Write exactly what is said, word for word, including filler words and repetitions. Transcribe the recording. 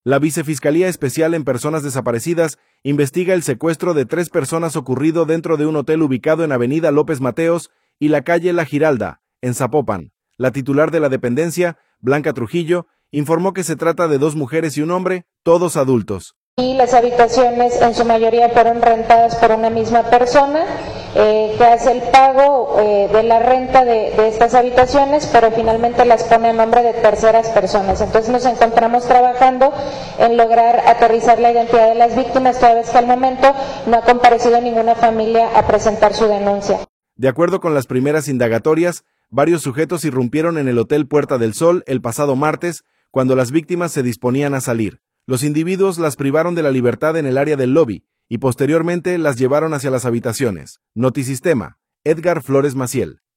La Vicefiscalía Especial en Personas Desaparecidas investiga el secuestro de tres personas ocurrido dentro de un hotel ubicado en Avenida López Mateos y la calle La Giralda, en Zapopan. La titular de la dependencia, Blanca Trujillo, informó que se trata de dos mujeres y un hombre, todos adultos. Y las habitaciones en su mayoría fueron rentadas por una misma persona eh, que hace el pago eh, de la renta de, de estas habitaciones, pero finalmente las pone a nombre de terceras personas. Entonces nos encontramos trabajando en lograr aterrizar la identidad de las víctimas, toda vez que al momento no ha comparecido ninguna familia a presentar su denuncia. De acuerdo con las primeras indagatorias, varios sujetos irrumpieron en el Hotel Puerta del Sol el pasado martes, cuando las víctimas se disponían a salir. Los individuos las privaron de la libertad en el área del lobby y posteriormente las llevaron hacia las habitaciones. Notisistema, Edgar Flores Maciel.